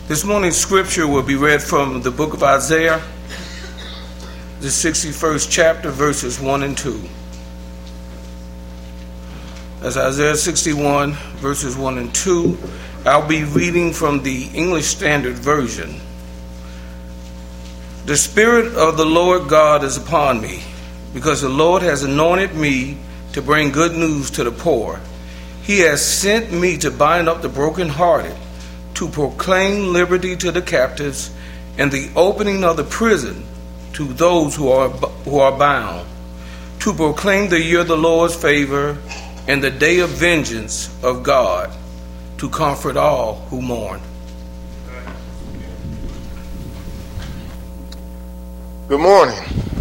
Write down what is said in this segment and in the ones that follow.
This morning's scripture will be read from the book of Isaiah, the 61st chapter, verses 1 and 2. That's Isaiah 61, verses 1 and 2. I'll be reading from the English Standard Version. The Spirit of the Lord God is upon me, because the Lord has anointed me to bring good news to the poor. He has sent me to bind up the brokenhearted, to proclaim liberty to the captives, and the opening of the prison to those who are bound, to proclaim the year of the Lord's favor and the day of vengeance of God, to comfort all who mourn. Good morning.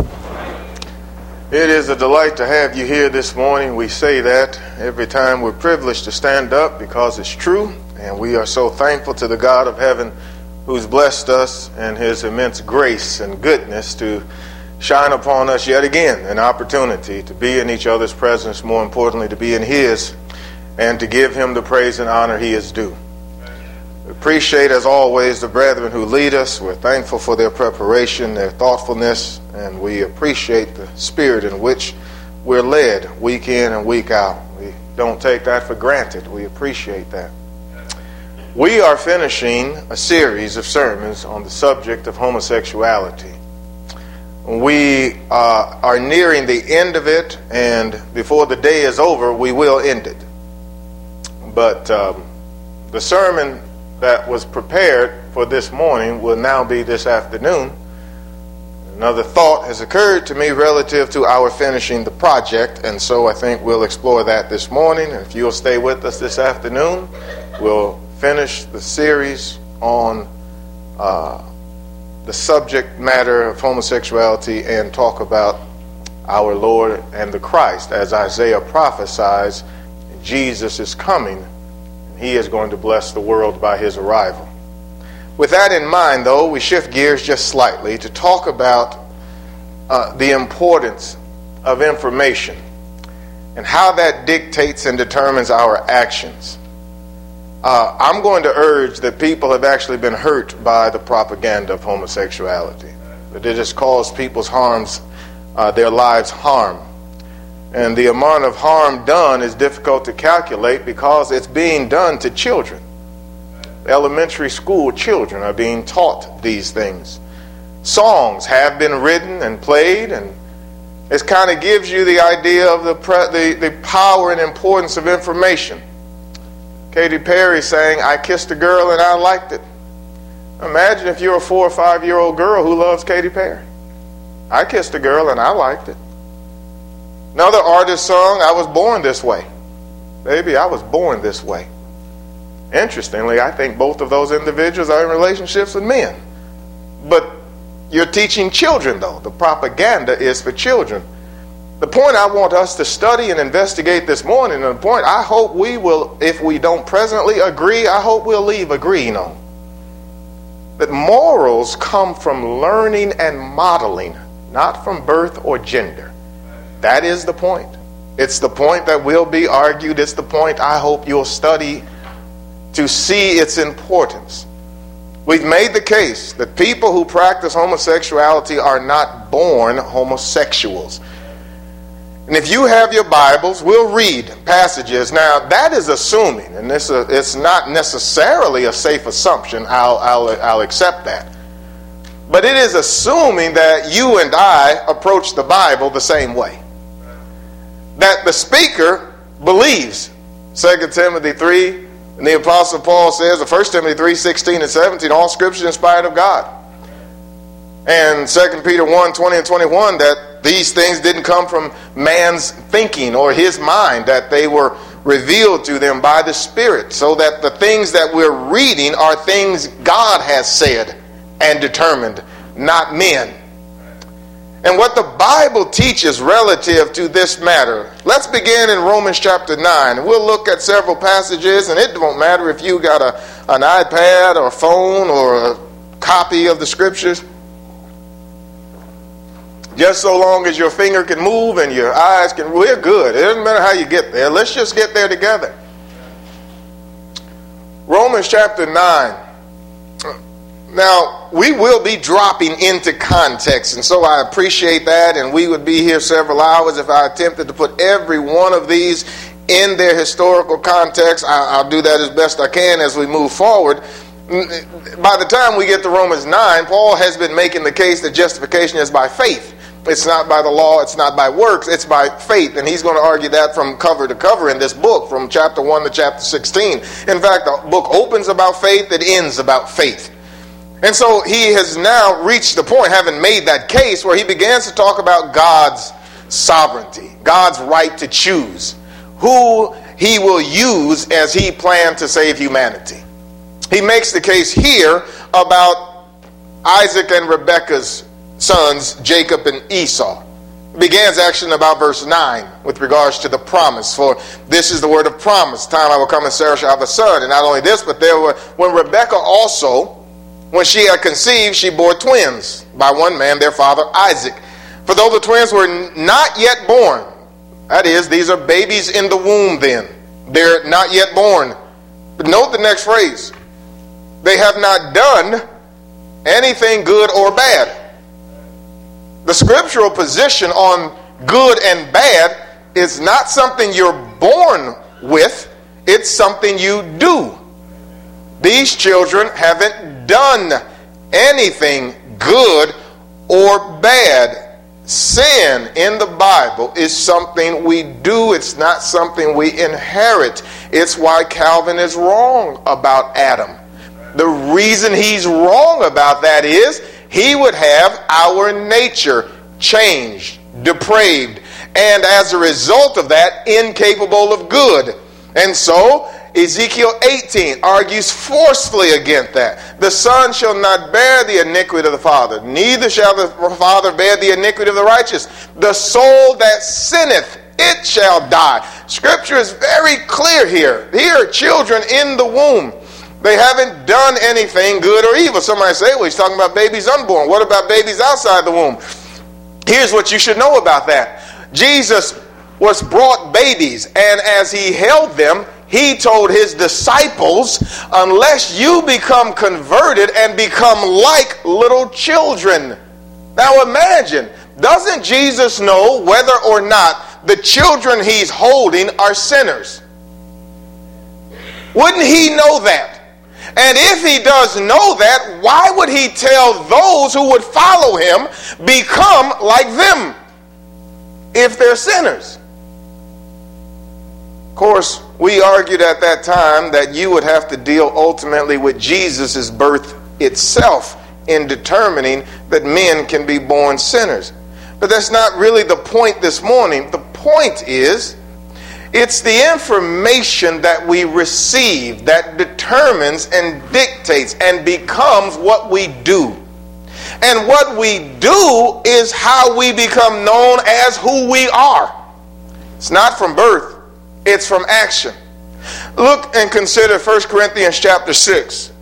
It is a delight to have you here this morning. We say that every time we're privileged to stand up because it's true, and we are so thankful to the God of heaven who's blessed us and his immense grace and goodness to shine upon us yet again an opportunity to be in each other's presence, more importantly to be in his, and to give him the praise and honor he is due. We appreciate, as always, the brethren who lead us. We're thankful for their preparation, their thoughtfulness, and we appreciate the spirit in which we're led week in and week out. We don't take that for granted. We appreciate that. We are finishing a series of sermons on the subject of homosexuality. We are nearing the end of it, and before the day is over, we will end it. But the sermon that was prepared for this morning will now be this afternoon. Another thought has occurred to me relative to our finishing the project, and so I think we'll explore that this morning. And if you'll stay with us this afternoon, we'll finish the series on the subject matter of homosexuality and talk about our Lord and the Christ. As Isaiah prophesies, Jesus is coming. He is going to bless the world by his arrival. With that in mind, though, we shift gears just slightly to talk about the importance of information and how that dictates and determines our actions. I'm going to urge that people have actually been hurt by the propaganda of homosexuality. That it has caused people's their lives harm. And the amount of harm done is difficult to calculate because it's being done to children. Elementary school children are being taught these things. Songs have been written and played, and it kind of gives you the idea of the power and importance of information. Katy Perry saying, "I kissed a girl and I liked it." Imagine if you're a 4 or 5 year old girl who loves Katy Perry. "I kissed a girl and I liked it." Another artist sung, "I was born this way." Baby, I was born this way. Interestingly, I think both of those individuals are in relationships with men. But you're teaching children, though. The propaganda is for children. The point I want us to study and investigate this morning, and the point I hope we will, if we don't presently agree, I hope we'll leave agreeing on, that morals come from learning and modeling, not from birth or gender. That is the point. It's the point that will be argued. It's the point I hope you'll study to see its importance. We've made the case that people who practice homosexuality are not born homosexuals. And if you have your Bibles, we'll read passages. Now, that is assuming, and it's not necessarily a safe assumption. I'll accept that. But it is assuming that you and I approach the Bible the same way. That the speaker believes. 2 Timothy 3, and the Apostle Paul says, 1 Timothy 3, 16 and 17, all Scripture is inspired of God. And 2 Peter 1, 20 and 21, that these things didn't come from man's thinking or his mind, that they were revealed to them by the Spirit, so that the things that we're reading are things God has said and determined, not men. And what the Bible teaches relative to this matter, let's begin in Romans chapter 9. And we'll look at several passages, and it won't matter if you got an iPad or a phone or a copy of the Scriptures. Just so long as your finger can move and your eyes can, we're good. It doesn't matter how you get there. Let's just get there together. Romans chapter 9. Now, we will be dropping into context, and so I appreciate that, and we would be here several hours if I attempted to put every one of these in their historical context. I'll do that as best I can as we move forward. By the time we get to Romans 9, Paul has been making the case that justification is by faith. It's not by the law, it's not by works, it's by faith. And he's going to argue that from cover to cover in this book, from chapter 1 to chapter 16. In fact, the book opens about faith, it ends about faith. And so he has now reached the point, having made that case, where he begins to talk about God's sovereignty, God's right to choose who he will use as he planned to save humanity. He makes the case here about Isaac and Rebekah's sons, Jacob and Esau. It begins actually about verse 9 with regards to the promise. For this is the word of promise. Time I will come and Sarah shall have a son. And not only this, but when Rebekah also, when she had conceived, she bore twins by one man, their father Isaac. For though the twins were not yet born, that is, these are babies in the womb then. They're not yet born. But note the next phrase. They have not done anything good or bad. The scriptural position on good and bad is not something you're born with. It's something you do. These children haven't done anything good or bad. Sin in the Bible is something we do. It's not something we inherit. It's why Calvin is wrong about Adam. The reason he's wrong about that is he would have our nature changed, depraved, and as a result of that, incapable of good. And so Ezekiel 18 argues forcefully against that. The son shall not bear the iniquity of the father, neither shall the father bear the iniquity of the righteous. The soul that sinneth, it shall die. Scripture is very clear here. Here are children in the womb. They haven't done anything good or evil. Somebody say, well, he's talking about babies unborn. What about babies outside the womb? Here's what you should know about that. Jesus was brought babies, and as he held them, he told his disciples, unless you become converted and become like little children. Now imagine, doesn't Jesus know whether or not the children he's holding are sinners? Wouldn't he know that? And if he does know that, why would he tell those who would follow him, become like them if they're sinners? Of course, we argued at that time that you would have to deal ultimately with Jesus' birth itself in determining that men can be born sinners. But that's not really the point this morning. The point is, it's the information that we receive that determines and dictates and becomes what we do. And what we do is how we become known as who we are. It's not from birth, it's from action. Look and consider 1 Corinthians chapter 6.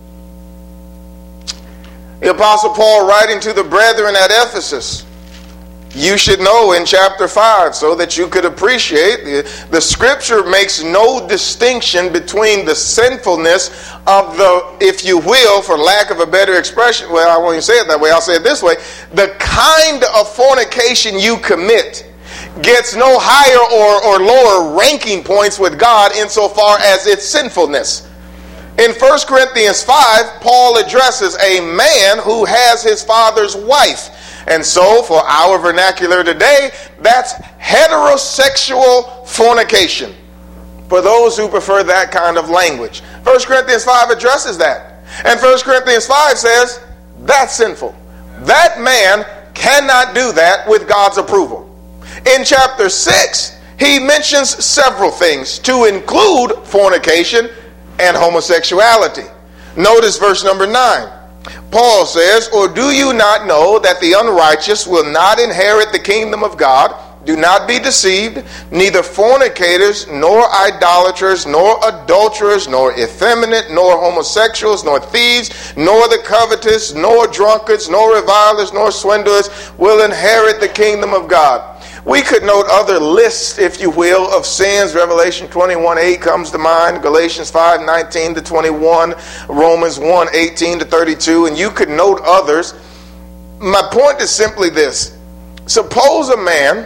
The Apostle Paul writing to the brethren at Ephesus. You should know in chapter 5 so that you could appreciate the scripture makes no distinction between the sinfulness of the, if you will, for lack of a better expression, well, I won't even say it that way, I'll say it this way, the kind of fornication you commit gets no higher or lower ranking points with God insofar as its sinfulness. In 1 Corinthians 5, Paul addresses a man who has his father's wife. And so, for our vernacular today, that's heterosexual fornication. For those who prefer that kind of language. 1 Corinthians 5 addresses that. And 1 Corinthians 5 says, that's sinful. That man cannot do that with God's approval. In chapter 6, he mentions several things to include fornication and homosexuality. Notice verse number 9. Paul says, or do you not know that the unrighteous will not inherit the kingdom of God? Do not be deceived, neither fornicators, nor idolaters, nor adulterers, nor effeminate, nor homosexuals, nor thieves, nor the covetous, nor drunkards, nor revilers, nor swindlers will inherit the kingdom of God. We could note other lists, if you will, of sins. Revelation 21:8 comes to mind. Galatians 5:19 to 21. Romans 1:18 to 32. And you could note others. My point is simply this. Suppose a man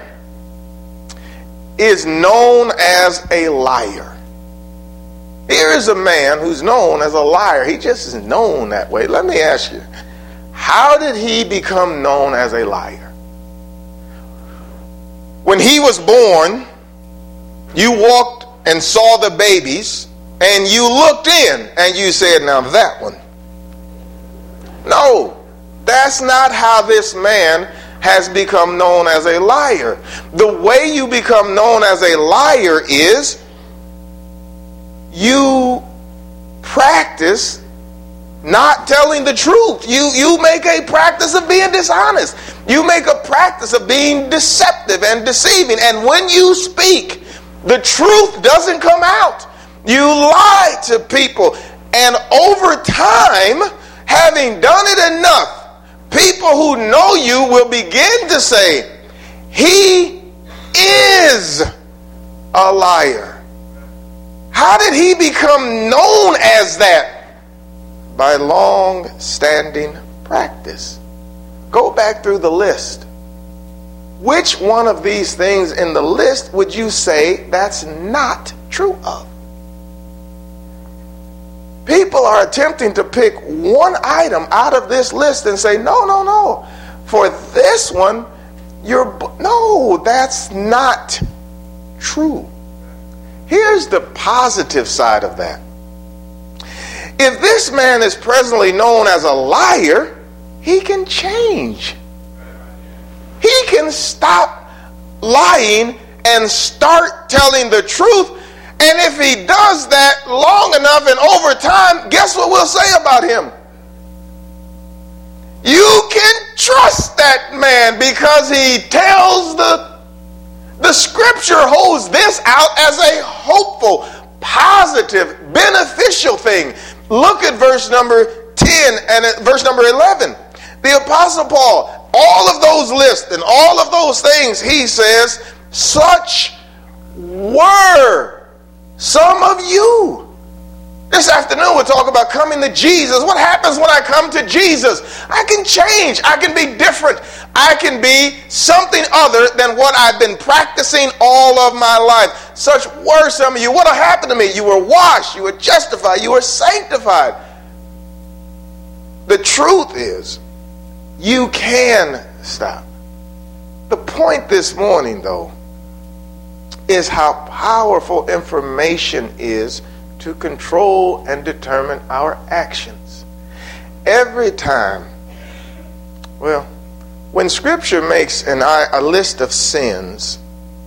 is known as a liar. Here is a man who's known as a liar. He just is known that way. Let me ask you, how did he become known as a liar? When he was born, you walked and saw the babies, and you looked in, and you said, now that one. No, that's not how this man has become known as a liar. The way you become known as a liar is you practice not telling the truth. You make a practice of being dishonest. You make a practice of being deceptive and deceiving. And when you speak, the truth doesn't come out. You lie to people. And over time, having done it enough, people who know you will begin to say, he is a liar. How did he become known as that? By long-standing practice. Go back through the list. Which one of these things in the list would you say that's not true of? People are attempting to pick one item out of this list and say, no. For this one, no, that's not true. Here's the positive side of that. If this man is presently known as a liar, he can change. He can stop lying and start telling the truth. And if he does that long enough and over time, guess what we'll say about him? You can trust that man because he tells the scripture holds this out as a hopeful, positive, beneficial thing. Look at verse number 10 and at verse number 11. The Apostle Paul, all of those lists and all of those things, he says, such were some of you. This afternoon we'll talk about coming to Jesus. What happens when I come to Jesus? I can change. I can be different. I can be something other than what I've been practicing all of my life. Such were some of you. What happened to me? You were washed. You were justified. You were sanctified. The truth is, you can stop. The point this morning, though, is how powerful information is to control and determine our actions. Every time, when Scripture makes a list of sins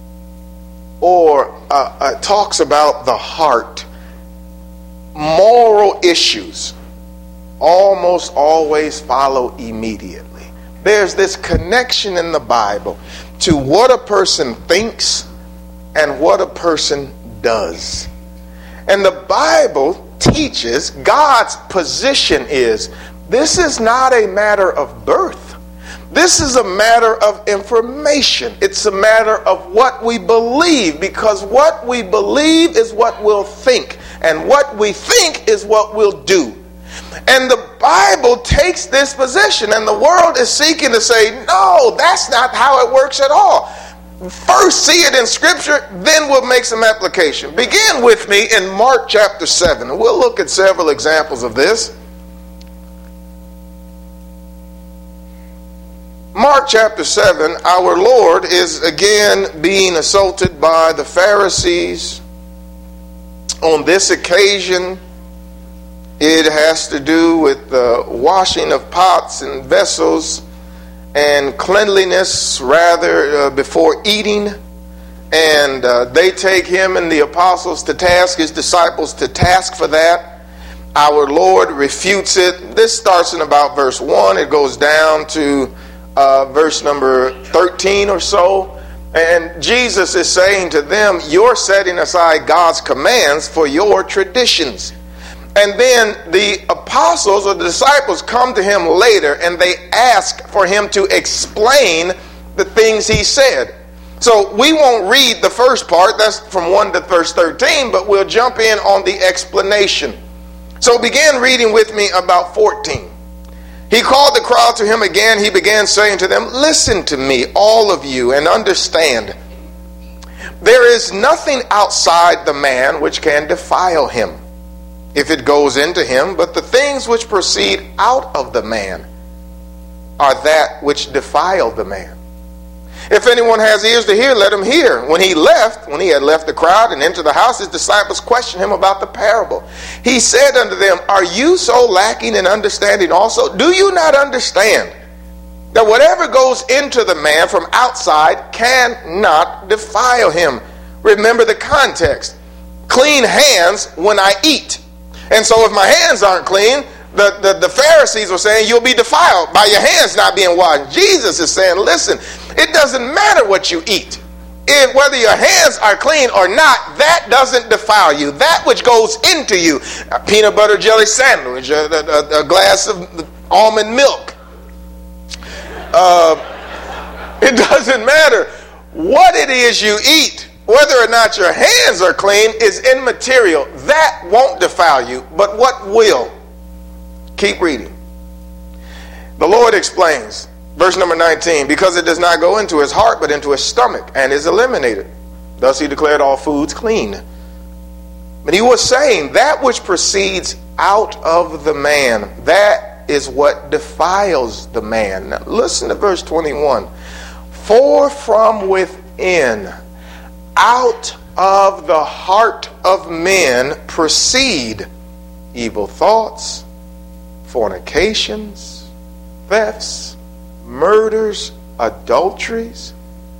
or talks about the heart, moral issues almost always follow immediately. There's this connection in the Bible to what a person thinks and what a person does. And the Bible teaches God's position is, this is not a matter of birth. This is a matter of information. It's a matter of what we believe, because what we believe is what we'll think, and what we think is what we'll do. And the Bible takes this position, and the world is seeking to say, no, that's not how it works at all. First see it in Scripture, then we'll make some application. Begin with me in Mark chapter 7. We'll look at several examples of this. Mark chapter 7, our Lord is again being assaulted by the Pharisees. On this occasion, it has to do with the washing of pots and vessels and cleanliness before eating. And they take him and the apostles to task, his disciples to task for that. Our Lord refutes it. This starts in about verse 1. It goes down to verse number 13 or so. And Jesus is saying to them, you're setting aside God's commands for your traditions. And then the apostles or the disciples come to him later and they ask for him to explain the things he said. So we won't read the first part, that's from 1 to verse 13, but we'll jump in on the explanation. So begin reading with me about 14. He called the crowd to him again. He began saying to them, listen to me, all of you, and understand. There is nothing outside the man which can defile him, if it goes into him, but the things which proceed out of the man are that which defile the man. If anyone has ears to hear, let him hear. When he had left the crowd and entered the house, his disciples questioned him about the parable. He said unto them, are you so lacking in understanding also? Do you not understand that whatever goes into the man from outside cannot defile him? Remember the context. Clean hands when I eat. And so if my hands aren't clean, the Pharisees were saying you'll be defiled by your hands not being washed. Jesus is saying, listen, it doesn't matter what you eat. Whether your hands are clean or not, that doesn't defile you. That which goes into you, a peanut butter jelly sandwich, a glass of almond milk. It doesn't matter what it is you eat. Whether or not your hands are clean is immaterial. That won't defile you, but what will? Keep reading. The Lord explains, verse number 19, because it does not go into his heart, but into his stomach, and is eliminated. Thus he declared all foods clean. But he was saying, that which proceeds out of the man, that is what defiles the man. Now listen to verse 21. For from within, out of the heart of men proceed evil thoughts, fornications, thefts, murders, adulteries,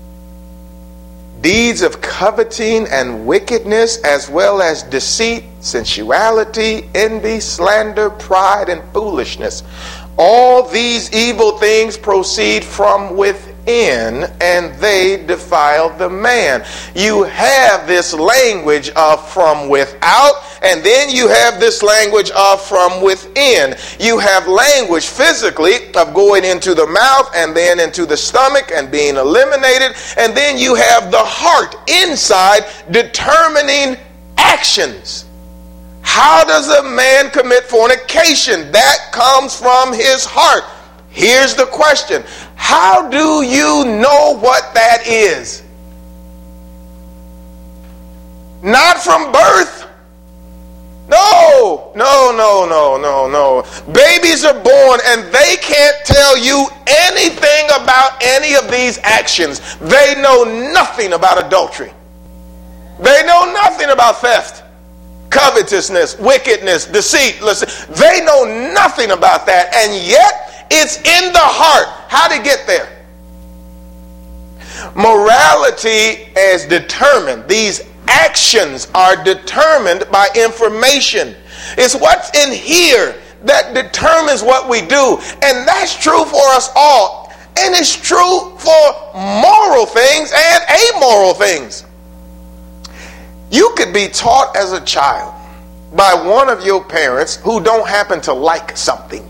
deeds of coveting and wickedness, as well as deceit, sensuality, envy, slander, pride, and foolishness. All these evil things proceed from within, and they defile the man. You have this language of from without, and then you have this language of from within. You have language physically of going into the mouth and then into the stomach and being eliminated, and then you have the heart inside determining actions. How does a man commit fornication? That comes from his heart. Here's the question. How do you know what that is? Not from birth. No. Babies are born and they can't tell you anything about any of these actions. They know nothing about adultery. They know nothing about theft, covetousness, wickedness, deceit. Listen, they know nothing about that, and yet it's in the heart. How to get there? Morality is determined. These actions are determined by information. It's what's in here that determines what we do. And that's true for us all. And it's true for moral things and amoral things. You could be taught as a child by one of your parents who don't happen to like something.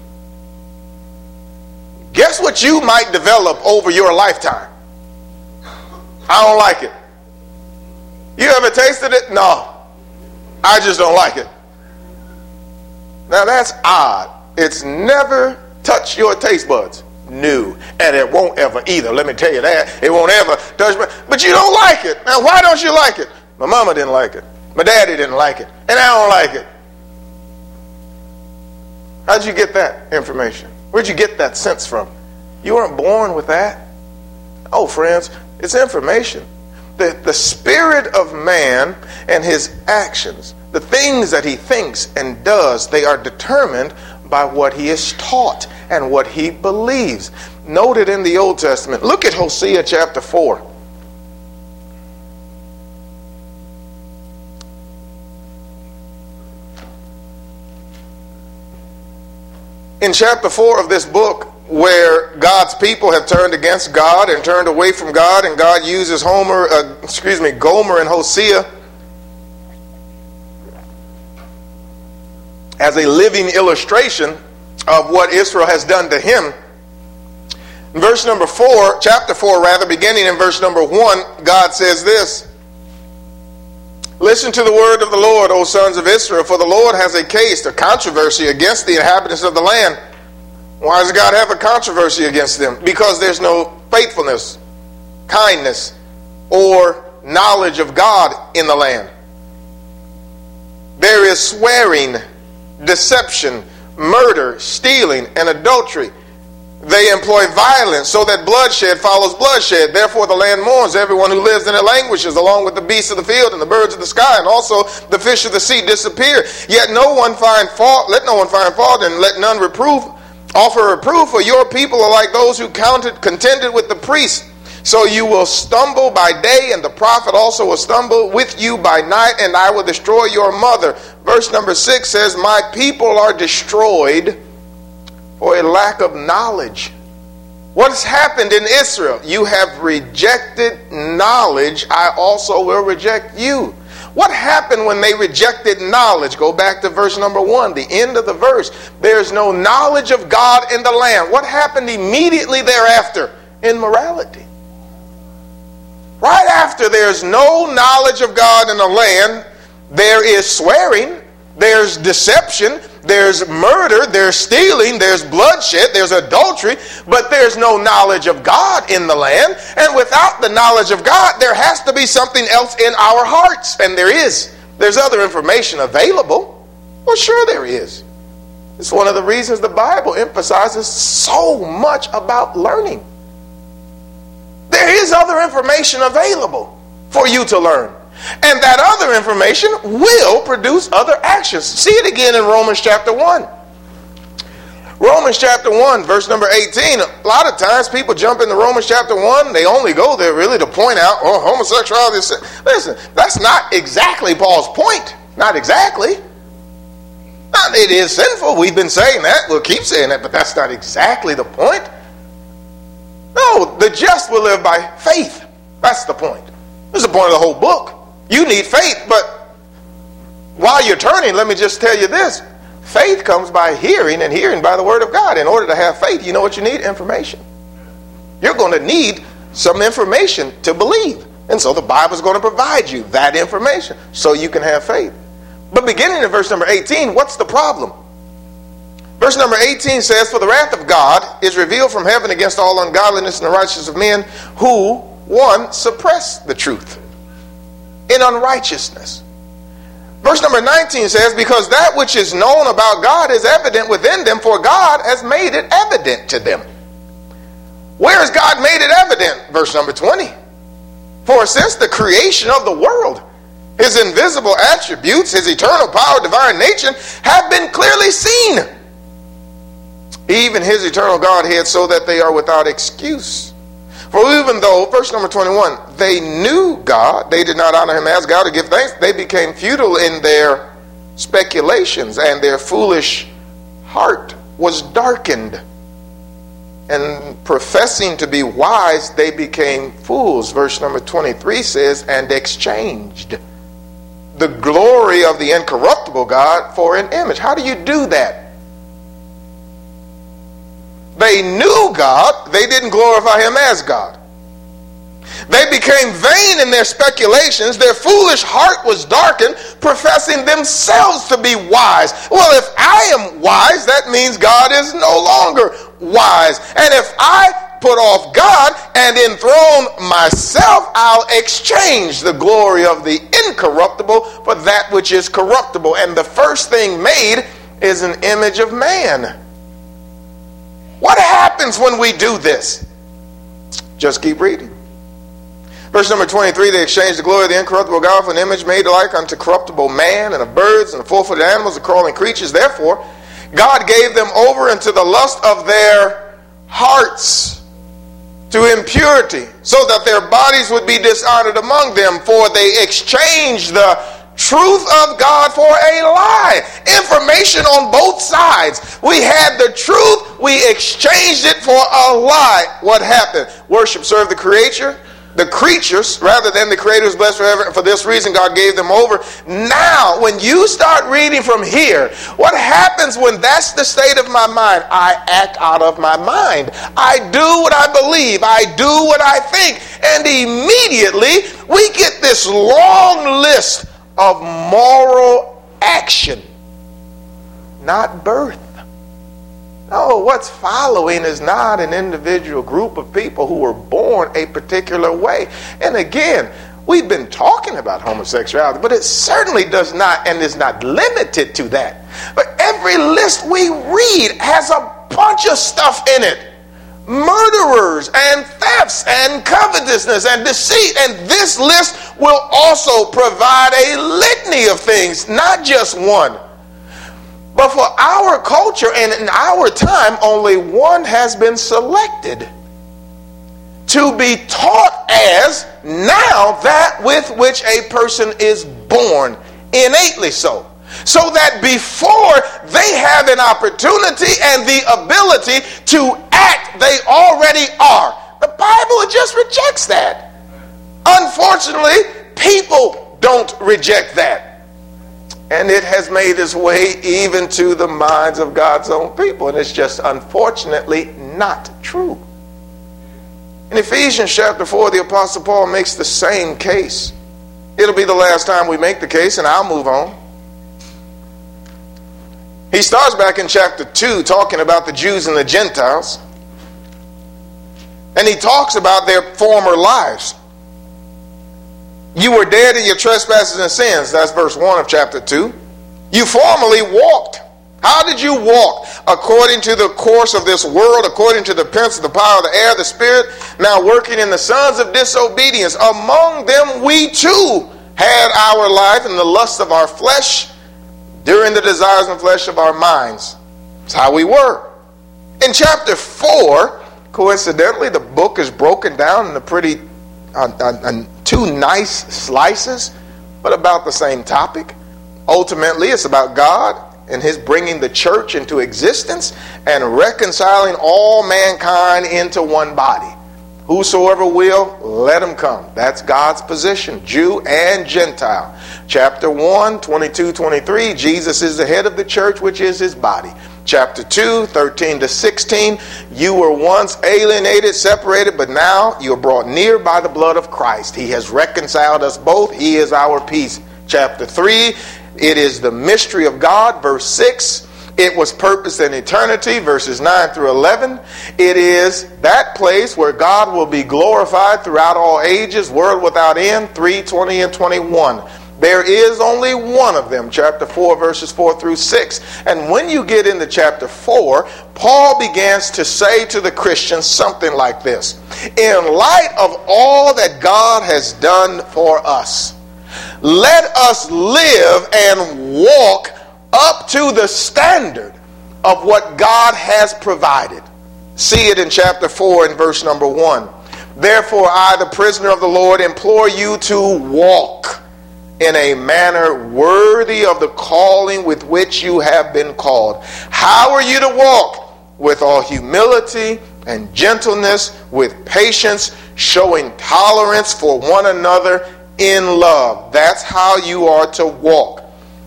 Guess what you might develop over your lifetime? I don't like it. You ever tasted it? No. I just don't like it. Now that's odd. It's never touched your taste buds. No. And it won't ever either. Let me tell you that. It won't ever touch my... But you don't like it. Now why don't you like it? My mama didn't like it. My daddy didn't like it. And I don't like it. How'd you get that information? Where'd you get that sense from? You weren't born with that. Oh, friends, it's information. The spirit of man and his actions, the things that he thinks and does, they are determined by what he is taught and what he believes. Noted in the Old Testament. Look at Hosea chapter 4. In chapter 4 of this book, where God's people have turned against God and turned away from God, and God uses Gomer and Hosea as a living illustration of what Israel has done to him. In verse number 4, chapter 4 rather, beginning in verse number 1, God says this. Listen to the word of the Lord, O sons of Israel, for the Lord has a case, a controversy against the inhabitants of the land. Why does God have a controversy against them? Because there's no faithfulness, kindness, or knowledge of God in the land. There is swearing, deception, murder, stealing, and adultery. They employ violence so that bloodshed follows bloodshed. Therefore the land mourns, everyone who lives in it languishes, along with the beasts of the field and the birds of the sky, and also the fish of the sea disappear. Yet no one find fault, let no one find fault, and let none offer reproof, for your people are like those who contended with the priests. So you will stumble by day, and the prophet also will stumble with you by night, and I will destroy your mother. Verse number 6 says, my people are destroyed for a lack of knowledge. What has happened in Israel? You have rejected knowledge. I also will reject you. What happened when they rejected knowledge? Go back to verse number 1, the end of the verse. There's no knowledge of God in the land. What happened immediately thereafter? Immorality. Right after there's no knowledge of God in the land, there is swearing, there's deception, there's murder, there's stealing, there's bloodshed, there's adultery, but there's no knowledge of God in the land. And without the knowledge of God, there has to be something else in our hearts. And there is. There's other information available. Well, sure there is. It's one of the reasons the Bible emphasizes so much about learning. There is other information available for you to learn. And that other information will produce other actions. See it again in Romans chapter 1. Romans chapter 1, verse number 18. A lot of times people jump into Romans chapter 1. They only go there really to point out, oh, homosexuality. Listen, that's not exactly Paul's point. Not exactly. It is sinful. We've been saying that. We'll keep saying that. But that's not exactly the point. No, the just will live by faith. That's the point. That's the point of the whole book. You need faith, but while you're turning, let me just tell you this. Faith comes by hearing, and hearing by the word of God. In order to have faith, you know what you need? Information. You're going to need some information to believe. And so the Bible is going to provide you that information so you can have faith. But beginning in verse number 18, what's the problem? Verse number 18 says, for the wrath of God is revealed from heaven against all ungodliness and unrighteousness of men who, one, suppress the truth in unrighteousness. Verse number 19 says, because that which is known about God is evident within them, for God has made it evident to them. Where has God made it evident? Verse number 20. For since the creation of the world, his invisible attributes, his eternal power, divine nature, have been clearly seen, even his eternal Godhead, so that they are without excuse. For even though, verse number 21, they knew God, they did not honor him as God or give thanks, they became futile in their speculations, and their foolish heart was darkened. And professing to be wise, they became fools. Verse number 23 says, and exchanged the glory of the incorruptible God for an image. How do you do that? They knew God, they didn't glorify him as God. They became vain in their speculations, their foolish heart was darkened, professing themselves to be wise. Well, if I am wise, that means God is no longer wise. And if I put off God and enthrone myself, I'll exchange the glory of the incorruptible for that which is corruptible. And the first thing made is an image of man. What happens when we do this? Just keep reading. Verse number 23, they exchanged the glory of the incorruptible God for an image made alike unto corruptible man, and of birds, and of four-footed animals, and crawling creatures. Therefore, God gave them over into the lust of their hearts to impurity, so that their bodies would be dishonored among them, for they exchanged the truth of God for a lie. Information on both sides. We had the truth, we exchanged it for a lie. What happened? Worship served the creator, the creatures rather than the Creator who's blessed forever. For this reason, God gave them over. Now, when you start reading from here, what happens when that's the state of my mind? I act out of my mind. I do what I believe. I do what I think. And immediately, we get this long list of moral action, not birth. No, what's following is not an individual group of people who were born a particular way. And again, we've been talking about homosexuality, but it certainly does not and is not limited to that. But every list we read has a bunch of stuff in it. Murderers and thefts and covetousness and deceit. And this list will also provide a litany of things, not just one. But for our culture and in our time, only one has been selected to be taught as now that with which a person is born, innately so. So that before they have an opportunity and the ability to act, they already are. The Bible just rejects that. Unfortunately, people don't reject that. And it has made its way even to the minds of God's own people. And it's just unfortunately not true. In Ephesians chapter 4, the Apostle Paul makes the same case. It'll be the last time we make the case, and I'll move on. He starts back in chapter 2 talking about the Jews and the Gentiles. And he talks about their former lives. You were dead in your trespasses and sins. That's verse 1 of chapter 2. You formerly walked. How did you walk? According to the course of this world, according to the prince of the power of the air, the spirit, now working in the sons of disobedience. Among them we too had our life in the lust of our flesh, during the desires and flesh of our minds. That's how we were. In chapter 4, coincidentally, the book is broken down in a pretty two nice slices, but about the same topic. Ultimately, it's about God and his bringing the church into existence and reconciling all mankind into one body. Whosoever will, let him come. That's God's position, Jew and Gentile. Chapter 1, 22, 23, Jesus is the head of the church, which is his body. Chapter 2, 13 to 16, you were once alienated, separated, but now you are brought near by the blood of Christ. He has reconciled us both. He is our peace. Chapter 3, it is the mystery of God. Verse 6, it was purposed in eternity. Verses 9 through 11, it is that place where God will be glorified throughout all ages, world without end. 3, 20 and 21. There is only one of them, chapter 4, verses 4 through 6. And when you get into chapter 4, Paul begins to say to the Christians something like this. In light of all that God has done for us, let us live and walk up to the standard of what God has provided. See it in chapter 4 and verse number 1. Therefore, I, the prisoner of the Lord, implore you to walk in a manner worthy of the calling with which you have been called. How are you to walk? With all humility and gentleness, with patience, showing tolerance for one another in love. That's how you are to walk.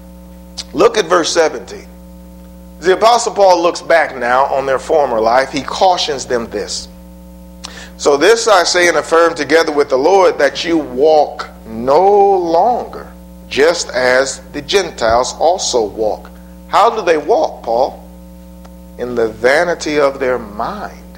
Look at verse 17. The Apostle Paul looks back now on their former life. He cautions them this. So this I say and affirm together with the Lord, that you walk no longer just as the Gentiles also walk. How do they walk, Paul? In the vanity of their mind,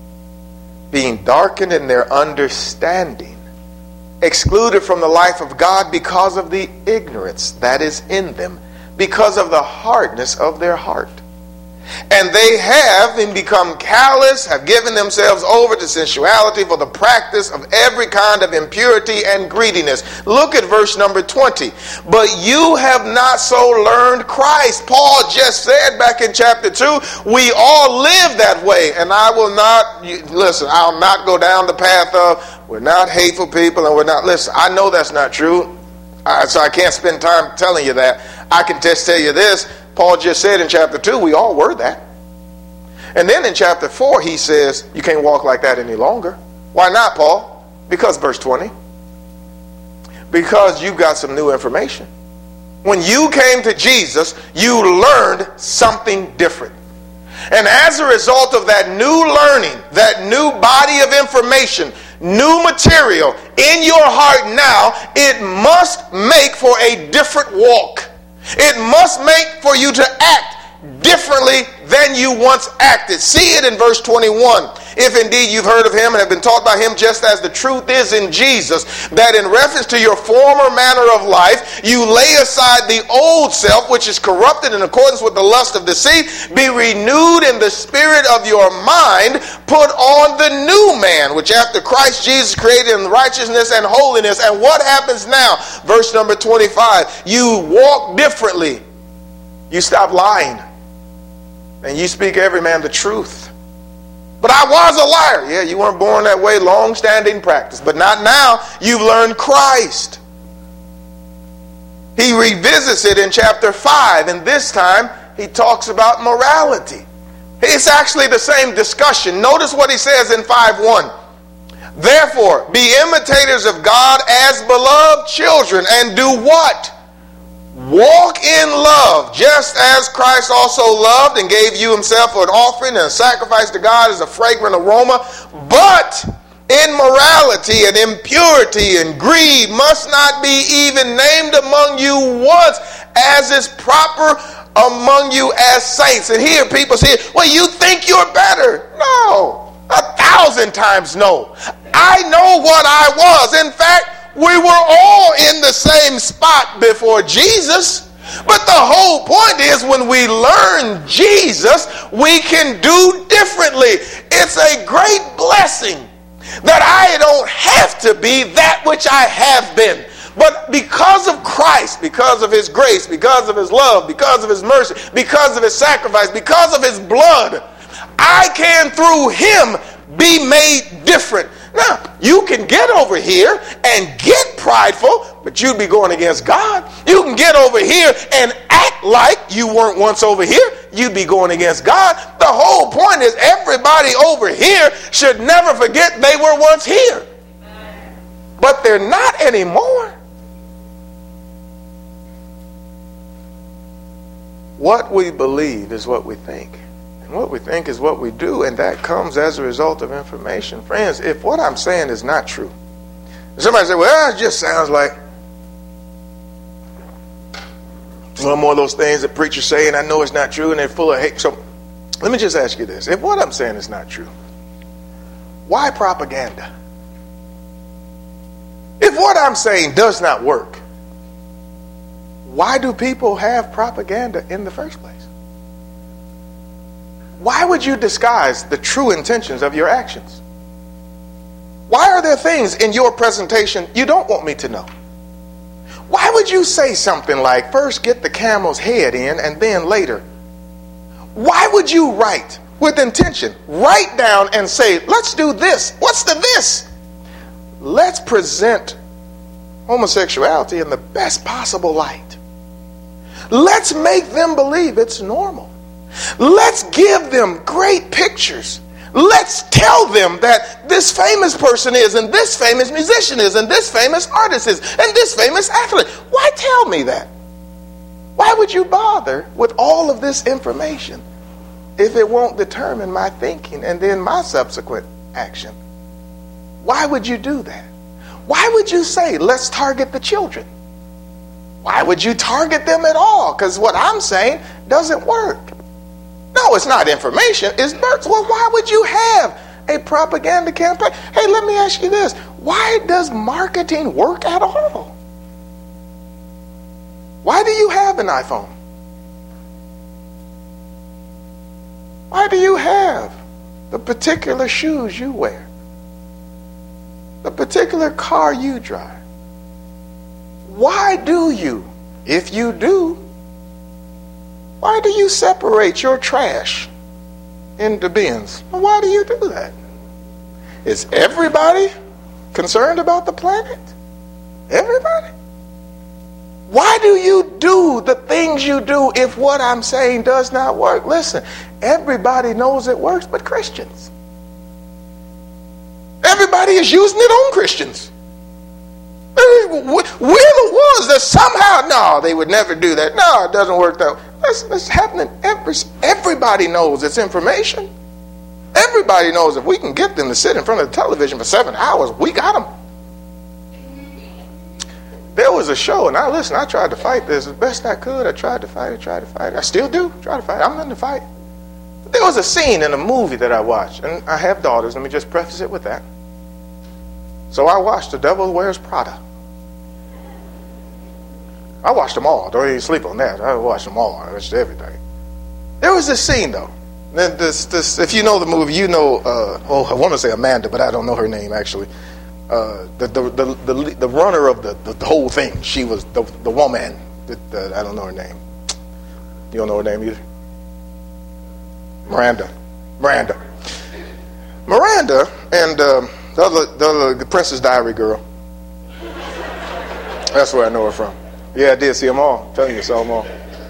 being darkened in their understanding, excluded from the life of God because of the ignorance that is in them, because of the hardness of their heart. And they have become callous, have given themselves over to sensuality for the practice of every kind of impurity and greediness. Look at verse number 20. But you have not so learned Christ. Paul just said back in chapter 2, we all live that way. And I will not, listen, I'll not go down the path of, we're not hateful people and we're not, listen, I know that's not true. So I can't spend time telling you that. I can just tell you this. Paul just said in chapter 2, we all were that. And then in chapter 4, he says, you can't walk like that any longer. Why not, Paul? Because, verse 20, because you've got some new information. When you came to Jesus, you learned something different. And as a result of that new learning, that new body of information, new material in your heart now, it must make for a different walk. It must make for you to act differently than you once acted. See it in verse 21. If indeed you've heard of him and have been taught by him, just as the truth is in Jesus, that in reference to your former manner of life, you lay aside the old self, which is corrupted in accordance with the lust of deceit, be renewed in the spirit of your mind, put on the new man, which after Christ Jesus created in righteousness and holiness. And what happens now? Verse number 25. You walk differently. You stop lying. And you speak every man the truth. But I was a liar. Yeah, you weren't born that way. Long-standing practice. But not now. You've learned Christ. He revisits it in chapter 5. And this time, he talks about morality. It's actually the same discussion. Notice what he says in 5:1. Therefore, be imitators of God as beloved children. And do what? Walk in love, just as Christ also loved and gave you himself for an offering and a sacrifice to God as a fragrant aroma. But immorality and impurity and greed must not be even named among you once, as is proper among you as saints. And here people say, well, you think you're better. No, 1,000 times no. I know what I was. In fact, we were all in the same spot before Jesus. But the whole point is, when we learn Jesus, we can do differently. It's a great blessing that I don't have to be that which I have been. But because of Christ, because of his grace, because of his love, because of his mercy, because of his sacrifice, because of his blood, I can through him be made different. Now, you can get over here and get prideful, but you'd be going against God. You can get over here and act like you weren't once over here. You'd be going against God. The whole point is, everybody over here should never forget they were once here. But they're not anymore. What we believe is what we think. And what we think is what we do, and that comes as a result of information. Friends, if what I'm saying is not true, somebody say, well, it just sounds like one more of those things that preachers say, and I know it's not true, and they're full of hate. So let me just ask you this. If what I'm saying is not true, why propaganda? If what I'm saying does not work, why do people have propaganda in the first place? Why would you disguise the true intentions of your actions? Why are there things in your presentation you don't want me to know? Why would you say something like, first get the camel's head in and then later? Why would you write with intention, write down and say, let's do this? What's the this? Let's present homosexuality in the best possible light. Let's make them believe it's normal. Let's give them great pictures. Let's tell them that this famous person is, and this famous musician is, and this famous artist is, and this famous athlete. Why tell me that? Why would you bother with all of this information if it won't determine my thinking and then my subsequent action? Why would you do that? Why would you say, let's target the children? Why would you target them at all? Because what I'm saying doesn't work. No, it's not information, it's birds. Well, why would you have a propaganda campaign? Hey, let me ask you this. Why does marketing work at all? Why do you have an iPhone? Why do you have the particular shoes you wear? The particular car you drive? Why do you, if you do, why do you separate your trash into bins? Why do you do that? Is everybody concerned about the planet? Everybody? Why do you do the things you do if what I'm saying does not work? Listen, everybody knows it works but Christians. Everybody is using it on Christians. We're the ones that somehow, no, they would never do that. No, it doesn't work that way. That's happening. Everybody knows it's information. Everybody knows if we can get them to sit in front of the television for 7 hours, we got them. There was a show, and I tried to fight this as best I could. I tried to fight it. I still do try to fight it. I'm nothing to fight. But there was a scene in a movie that I watched, and I have daughters. Let me just preface it with that. So I watched The Devil Wears Prada. I watched them all. Don't even sleep on that. I watched them all. I watched everything. There was this scene, though. This, if you know the movie, you know, I want to say Amanda, but I don't know her name, actually. The runner of the whole thing. She was the woman. I don't know her name. You don't know her name either? Miranda and the Princess Diary girl. That's where I know her from. Yeah, I did see them all. I'm telling you, I saw them all.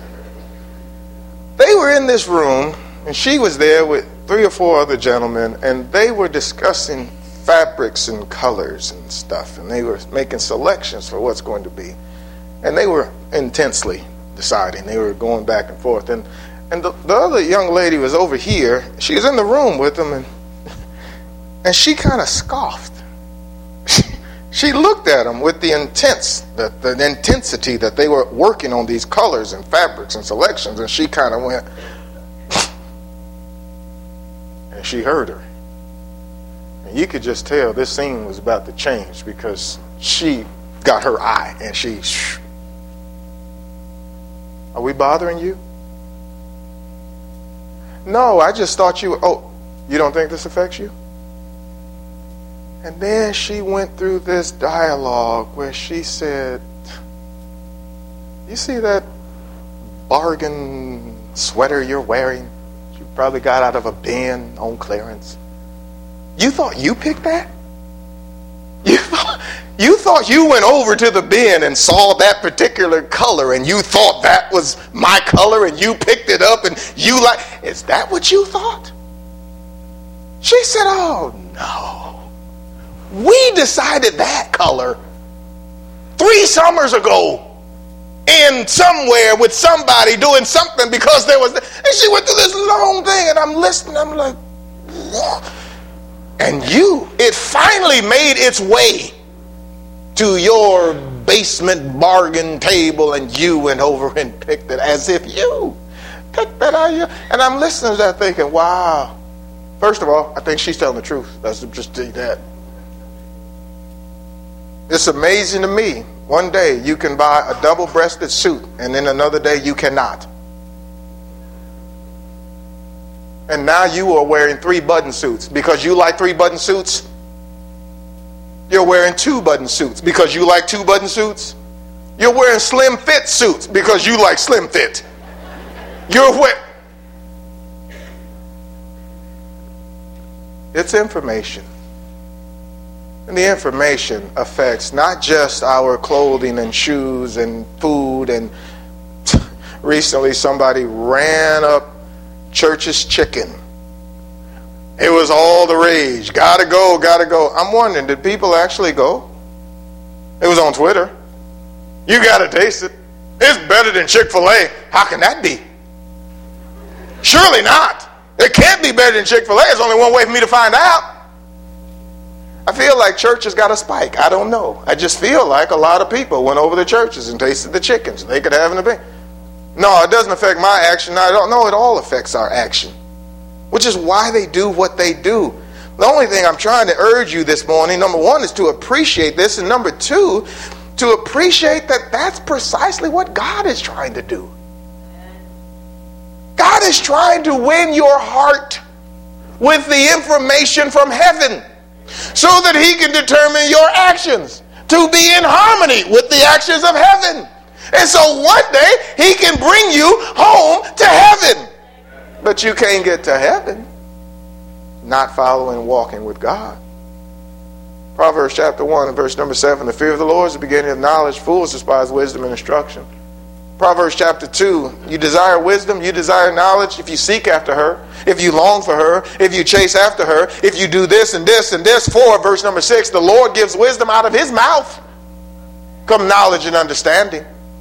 They were in this room, and she was there with 3 or 4 other gentlemen, and they were discussing fabrics and colors and stuff, and they were making selections for what's going to be. And they were intensely deciding. They were going back and forth. And the other young lady was over here. She was in the room with them, and she kind of scoffed. She looked at them with the intensity that they were working on these colors and fabrics and selections, and she kind of went, and she heard her. And you could just tell this scene was about to change because she got her eye, and she, are we bothering you? No, I just thought you, you don't think this affects you? And then she went through this dialogue where she said, you see that bargain sweater you're wearing? You probably got out of a bin on clearance. You thought you picked that? You thought you went over to the bin and saw that particular color and you thought that was my color and you picked it up and you is that what you thought? She said, oh no. We decided that color 3 summers ago in somewhere with somebody doing something because there was, and she went through this long thing and I'm listening, I'm like, what? And it finally made its way to your basement bargain table and you went over and picked it as if you picked that out of you. And I'm listening to that thinking, wow. First of all, I think she's telling the truth. Let's just do that. It's amazing to me. One day you can buy a double-breasted suit and then another day you cannot. And now you are wearing 3-button suits because you like 3-button suits. You're wearing 2-button suits because you like 2-button suits. You're wearing slim fit suits because you like slim fit. It's information. And the information affects not just our clothing and shoes and food. And recently somebody ran up church's chicken. It was all the rage. Gotta go, gotta go. I'm wondering, did people actually go? It was on Twitter. You gotta taste it. It's better than Chick-fil-A. How can that be? Surely not. It can't be better than Chick-fil-A. There's only one way for me to find out. I feel like church has got a spike. I don't know. I just feel like a lot of people went over to churches and tasted the chickens. They could have an opinion. No, it doesn't affect my action. No, it all affects our action. Which is why they do what they do. The only thing I'm trying to urge you this morning, number 1, is to appreciate this. And number 2, to appreciate that that's precisely what God is trying to do. God is trying to win your heart with the information from heaven so that he can determine your actions to be in harmony with the actions of heaven. And so one day he can bring you home to heaven. But you can't get to heaven not following and walking with God. Proverbs chapter 1 and verse number 7, the fear of the Lord is the beginning of knowledge. Fools despise wisdom and instruction. Proverbs chapter 2, you desire wisdom, you desire knowledge, if you seek after her, if you long for her, if you chase after her, if you do this and this and this. 4, verse number 6, the Lord gives wisdom out of his mouth. Come knowledge and understanding.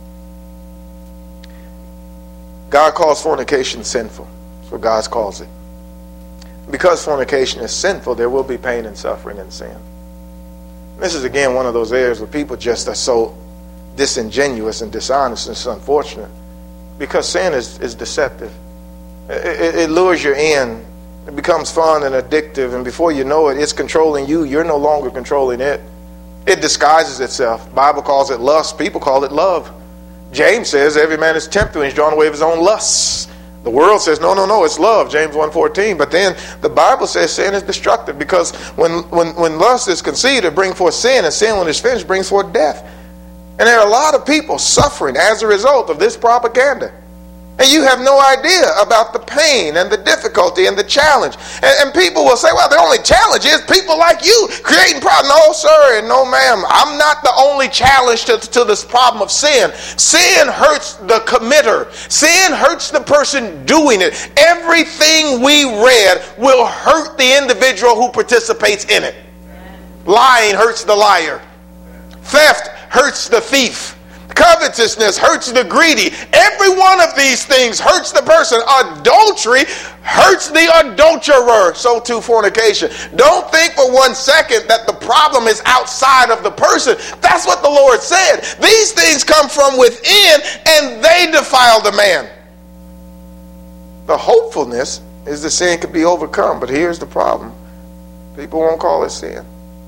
God calls fornication sinful. That's what God calls it. Because fornication is sinful, there will be pain and suffering in sin. This is again one of those areas where people just are so disingenuous and dishonest, and it's unfortunate. Because sin is deceptive. It lures you in. It becomes fun and addictive, and before you know it, it's controlling you. You're no longer controlling it. It disguises itself. The Bible calls it lust. People call it love. James says every man is tempted when he's drawn away of his own lusts. The world says, no, it's love, James 1:14. But then the Bible says sin is destructive, because when lust is conceived, it brings forth sin, and sin, when it's finished, brings forth death. And there are a lot of people suffering as a result of this propaganda. And you have no idea about the pain and the difficulty and the challenge. And people will say, well, the only challenge is people like you creating problems. No, sir, and no, ma'am. I'm not the only challenge to this problem of sin. Sin hurts the committer. Sin hurts the person doing it. Everything we read will hurt the individual who participates in it. Lying hurts the liar. Theft hurts the thief. Covetousness hurts the greedy. Every one of these things hurts the person. Adultery hurts the adulterer. So too fornication. Don't think for 1 second that the problem is outside of the person. That's what the Lord said. These things come from within, and they defile the man. The hopefulness is that sin can be overcome. But here's the problem. People won't call it sin.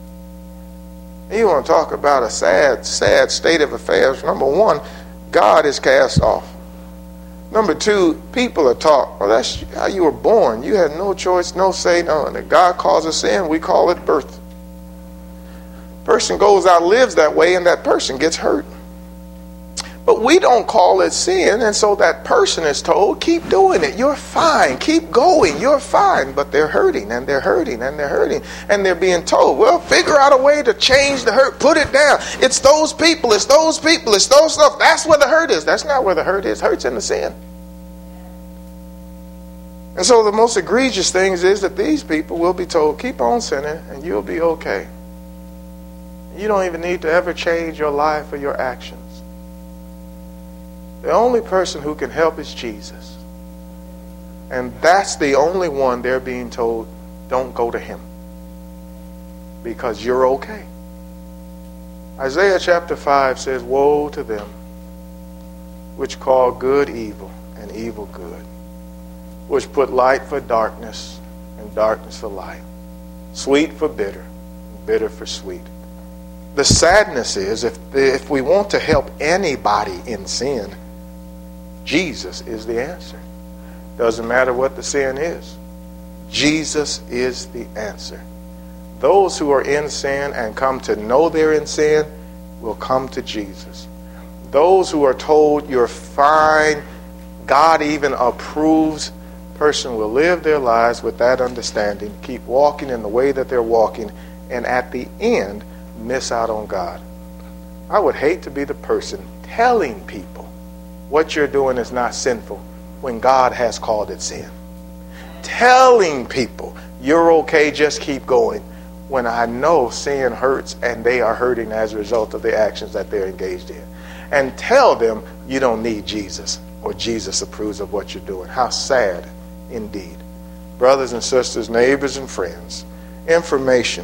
You want to talk about a sad state of affairs. Number one, God is cast off. Number two, people are taught, well, that's how you were born. You had no choice, no say, no. And if God calls us sin, we call it birth. Person goes out, lives that way, and that person gets hurt. But we don't call it sin, and so that person is told, keep doing it. You're fine. Keep going. You're fine. But they're hurting, and they're hurting, and they're hurting. And they're being told, well, figure out a way to change the hurt. Put it down. It's those people. It's those people. It's those stuff. That's where the hurt is. That's not where the hurt is. Hurt's in the sin. And so the most egregious thing is that these people will be told, keep on sinning, and you'll be okay. You don't even need to ever change your life or your actions. The only person who can help is Jesus. And that's the only one they're being told, don't go to him, because you're okay. Isaiah chapter 5 says, woe to them which call good evil and evil good, which put light for darkness and darkness for light, sweet for bitter and bitter for sweet. The sadness is, if we want to help anybody in sin, Jesus is the answer. Doesn't matter what the sin is. Jesus is the answer. Those who are in sin and come to know they're in sin will come to Jesus. Those who are told you're fine, God even approves, person will live their lives with that understanding, keep walking in the way that they're walking, and at the end miss out on God. I would hate to be the person telling people what you're doing is not sinful when God has called it sin. Telling people you're okay, just keep going, when I know sin hurts and they are hurting as a result of the actions that they're engaged in. And tell them you don't need Jesus, or Jesus approves of what you're doing. How sad indeed. Brothers and sisters, neighbors and friends, information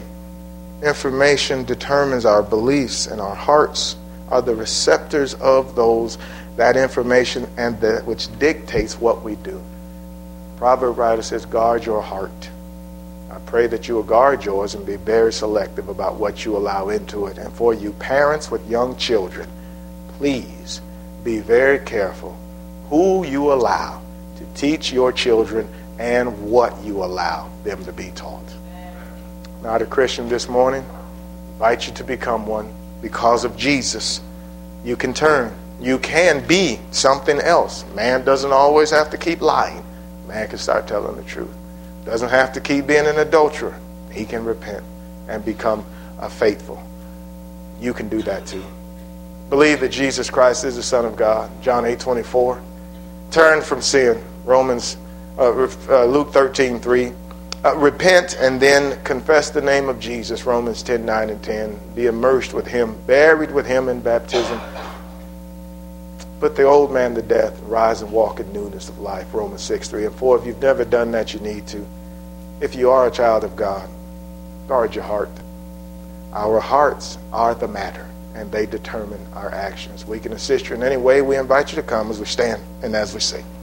determines our beliefs, and our hearts are the receptors of that information, and that which dictates what we do. Proverb writer says, guard your heart. I pray that you will guard yours and be very selective about what you allow into it. And for you parents with young children, please be very careful who you allow to teach your children and what you allow them to be taught. Not a Christian this morning, I invite you to become one. Because of Jesus, you can turn. You can be something else. Man doesn't always have to keep lying. Man can start telling the truth. Doesn't have to keep being an adulterer. He can repent and become faithful. You can do that too. Believe that Jesus Christ is the Son of God. John 8:24. Turn from sin. Luke 13:3. Repent and then confess the name of Jesus. Romans 10:9 and 10. Be immersed with him, buried with him in baptism. Put the old man to death, rise and walk in newness of life. Romans 6:3 and 4. If you've never done that, you need to. If you are a child of God, guard your heart. Our hearts are the matter, and they determine our actions. We can assist you in any way. We invite you to come as we stand and as we sing.